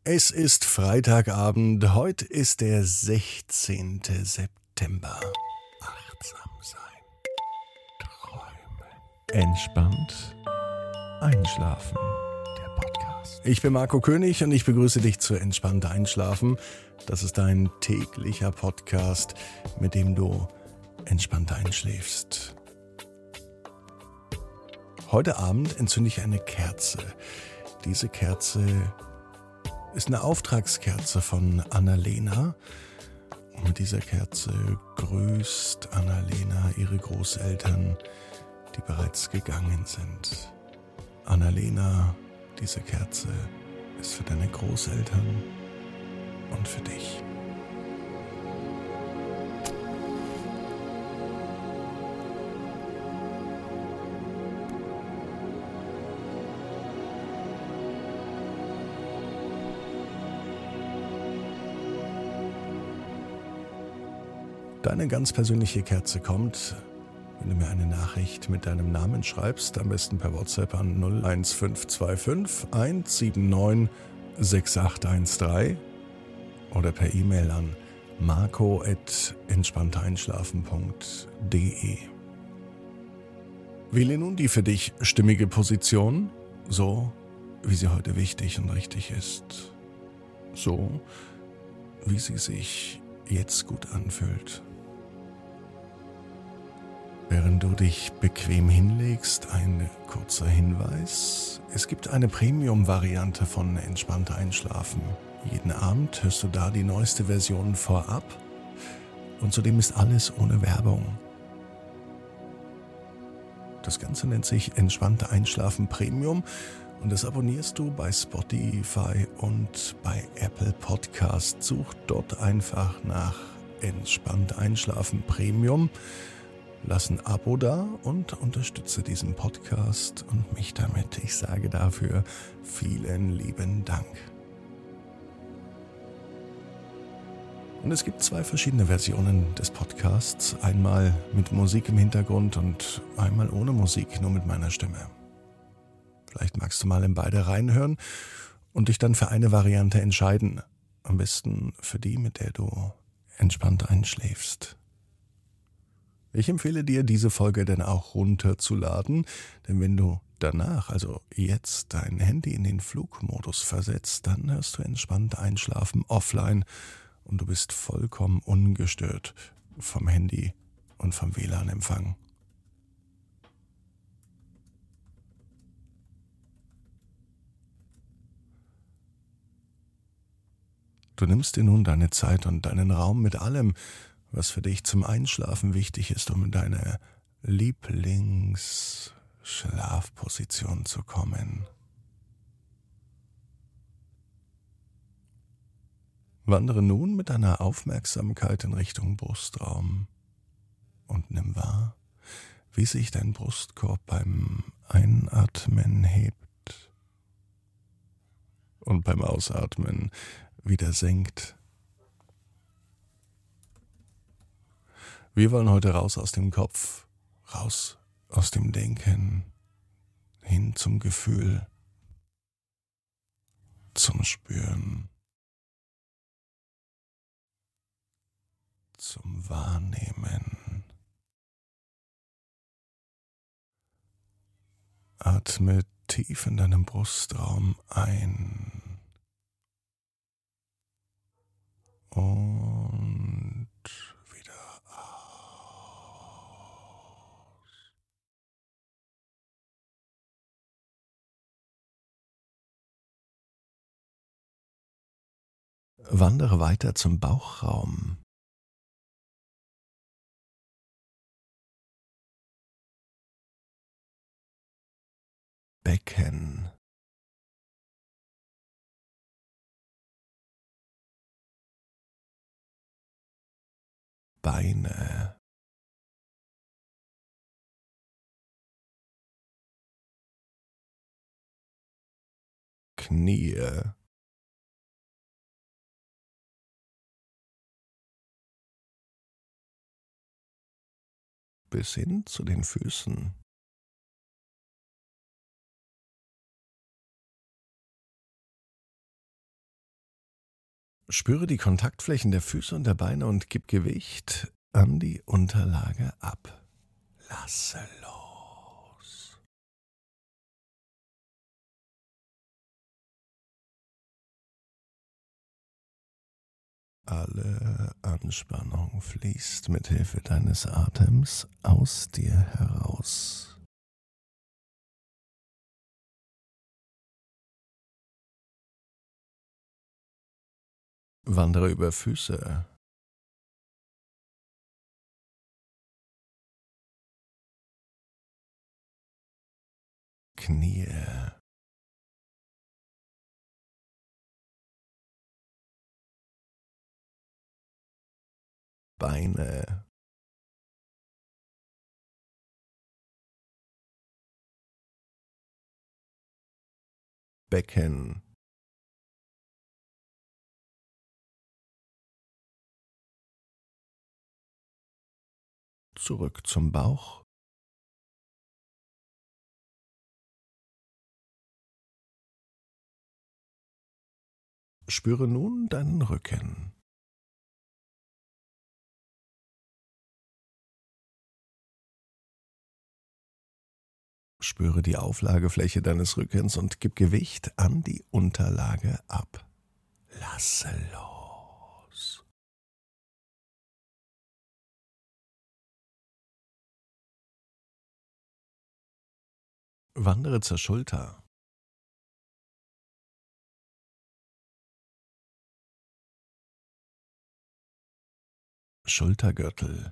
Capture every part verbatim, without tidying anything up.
Es ist Freitagabend, heute ist der sechzehnte September. Achtsam sein, träumen, entspannt einschlafen. Der Podcast. Ich bin Marco König und ich begrüße dich zu Entspannt Einschlafen. Das ist dein täglicher Podcast, mit dem du entspannt einschläfst. Heute Abend entzünde ich eine Kerze. Diese Kerze ist eine Auftragskerze von Annalena. Und mit dieser Kerze grüßt Annalena ihre Großeltern, die bereits gegangen sind. Annalena, diese Kerze ist für deine Großeltern und für dich. Deine ganz persönliche Kerze kommt, wenn du mir eine Nachricht mit deinem Namen schreibst, am besten per WhatsApp an null eins fünf zwei fünf eins sieben neun sechs acht eins drei oder per E-Mail an marco at entspannteinschlafen punkt de. Wähle nun die für dich stimmige Position, so wie sie heute wichtig und richtig ist, so wie sie sich jetzt gut anfühlt. Während du dich bequem hinlegst, ein kurzer Hinweis. Es gibt eine Premium-Variante von Entspannt Einschlafen. Jeden Abend hörst du da die neueste Version vorab und zudem ist alles ohne Werbung. Das Ganze nennt sich Entspannt Einschlafen Premium und das abonnierst du bei Spotify und bei Apple Podcast. Such dort einfach nach Entspannt Einschlafen Premium. Lass ein Abo da und unterstütze diesen Podcast und mich damit. Ich sage dafür vielen lieben Dank. Und es gibt zwei verschiedene Versionen des Podcasts. Einmal mit Musik im Hintergrund und einmal ohne Musik, nur mit meiner Stimme. Vielleicht magst du mal in beide reinhören und dich dann für eine Variante entscheiden. Am besten für die, mit der du entspannt einschläfst. Ich empfehle dir, diese Folge dann auch runterzuladen, denn wenn du danach, also jetzt, dein Handy in den Flugmodus versetzt, dann hörst du entspannt einschlafen offline und du bist vollkommen ungestört vom Handy und vom W L A N-Empfang. Du nimmst dir nun deine Zeit und deinen Raum mit allem, was für dich zum Einschlafen wichtig ist, um in deine Lieblingsschlafposition zu kommen. Wandere nun mit deiner Aufmerksamkeit in Richtung Brustraum und nimm wahr, wie sich dein Brustkorb beim Einatmen hebt und beim Ausatmen wieder senkt. Wir wollen heute raus aus dem Kopf, raus aus dem Denken, hin zum Gefühl, zum Spüren, zum Wahrnehmen. Atme tief in deinem Brustraum ein und wieder aus. Wandere weiter zum Bauchraum. Becken. Beine. Knie. Bis hin zu den Füßen. Spüre die Kontaktflächen der Füße und der Beine und gib Gewicht an die Unterlage ab. Lasse los. Alle Anspannung fließt mit Hilfe deines Atems aus dir heraus. Wandere über Füße, Knie, Beine, Becken, zurück zum Bauch, spüre nun deinen Rücken. Spüre die Auflagefläche deines Rückens und gib Gewicht an die Unterlage ab. Lasse los. Wandere zur Schulter. Schultergürtel.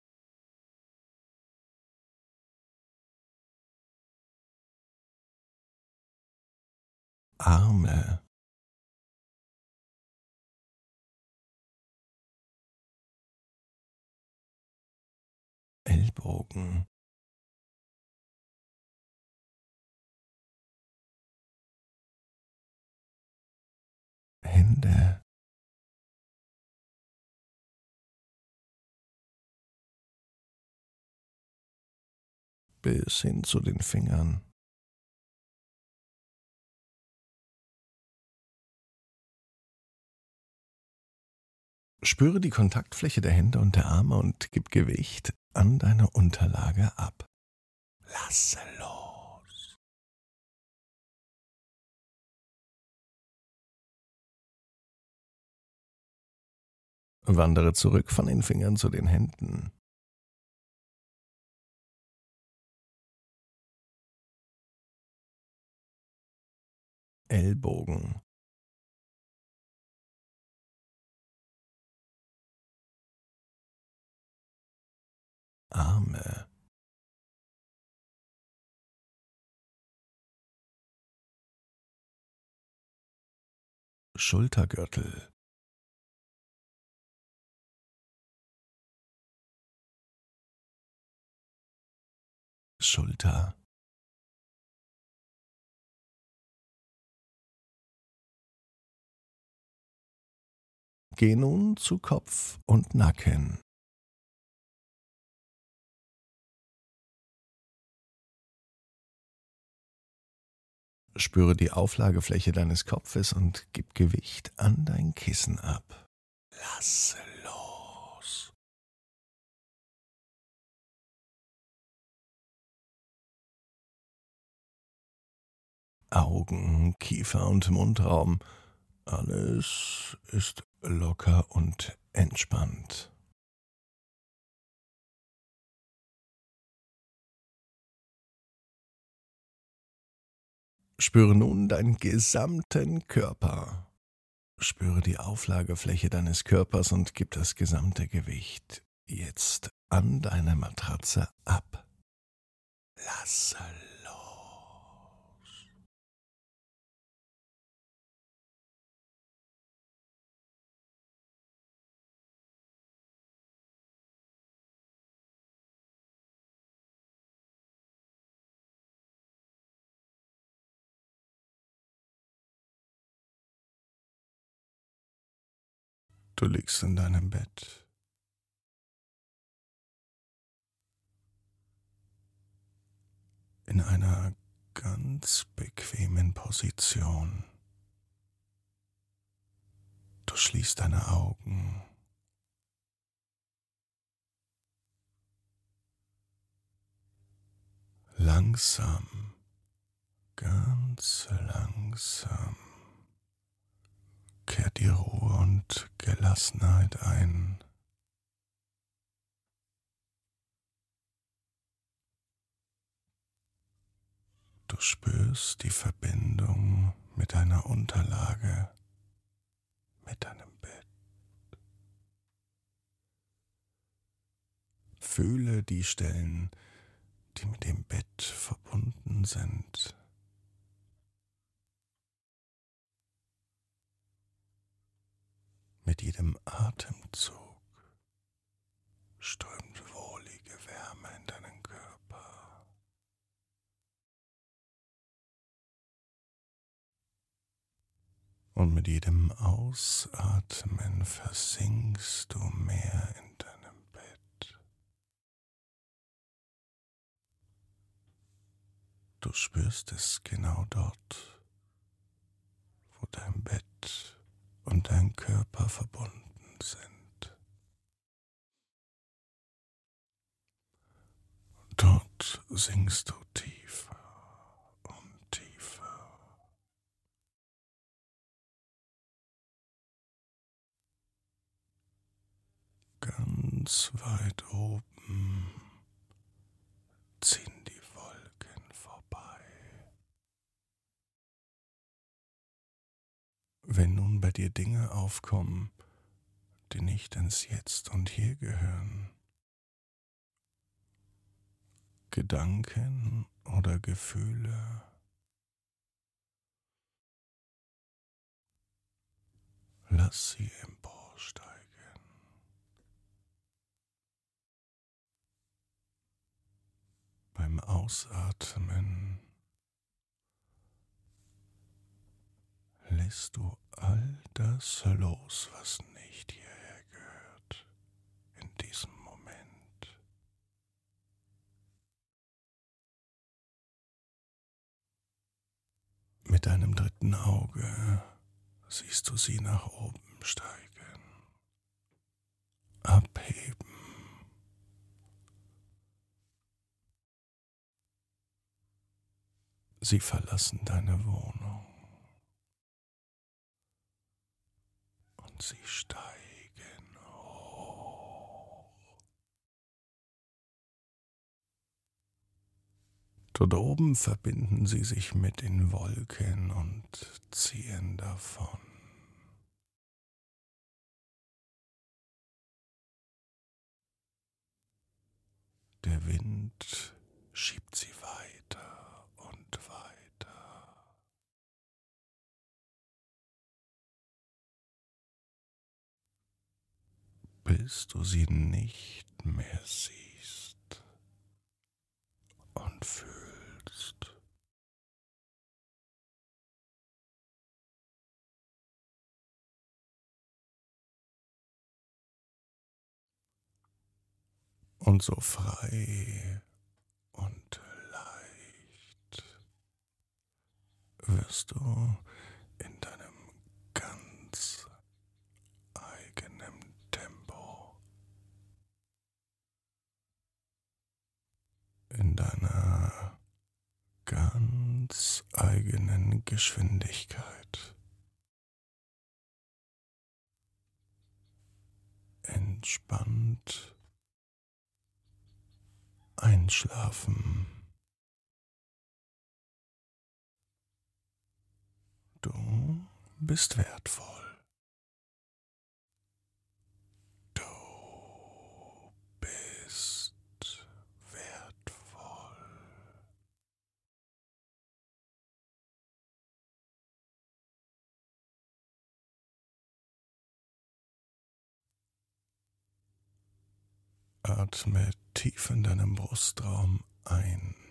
Arme. Ellbogen. Hände. Bis hin zu den Fingern. Spüre die Kontaktfläche der Hände und der Arme und gib Gewicht an deine Unterlage ab. Lasse los. Wandere zurück von den Fingern zu den Händen. Ellbogen. Arme. Schultergürtel. Schulter. Geh nun zu Kopf und Nacken. Spüre die Auflagefläche deines Kopfes und gib Gewicht an dein Kissen ab. Lasse los. Augen, Kiefer und Mundraum. Alles ist locker und entspannt. Spüre nun deinen gesamten Körper. Spüre die Auflagefläche deines Körpers und gib das gesamte Gewicht jetzt an deine Matratze ab. Lasse los. Du liegst in deinem Bett. In einer ganz bequemen Position. Du Schließ deine Augen. Langsam, ganz langsam kehrt die Ruhe und Gelassenheit ein. Du spürst die Verbindung mit deiner Unterlage, mit deinem Bett. Fühle die Stellen, die mit dem Bett verbunden sind. Mit jedem Atemzug strömt wohlige Wärme in deinen Körper. Und mit jedem Ausatmen versinkst du mehr in deinem Bett. Du spürst es genau dort, wo dein Bett und dein Körper verbunden sind. Dort sinkst du tiefer und tiefer. Ganz weit oben ziehen die Wolken vorbei. Wenn nun bei dir Dinge aufkommen, die nicht ins Jetzt und Hier gehören, Gedanken oder Gefühle, lass sie emporsteigen. Beim Ausatmen lässt du all das los, was nicht hierher gehört, in diesem Moment. Mit deinem dritten Auge siehst du sie nach oben steigen, abheben. Sie verlassen deine Wohnung und sie steigen hoch. Dort oben verbinden sie sich mit den Wolken und ziehen davon. Der Wind schiebt sie weiter und weiter. Bis du sie nicht mehr siehst und fühlst. Und so frei und leicht wirst du in deinem ganz eigenen Tempo, in deiner ganz eigenen Geschwindigkeit entspannt einschlafen. Du bist wertvoll. Du bist wertvoll. Atme tief in deinem Brustraum ein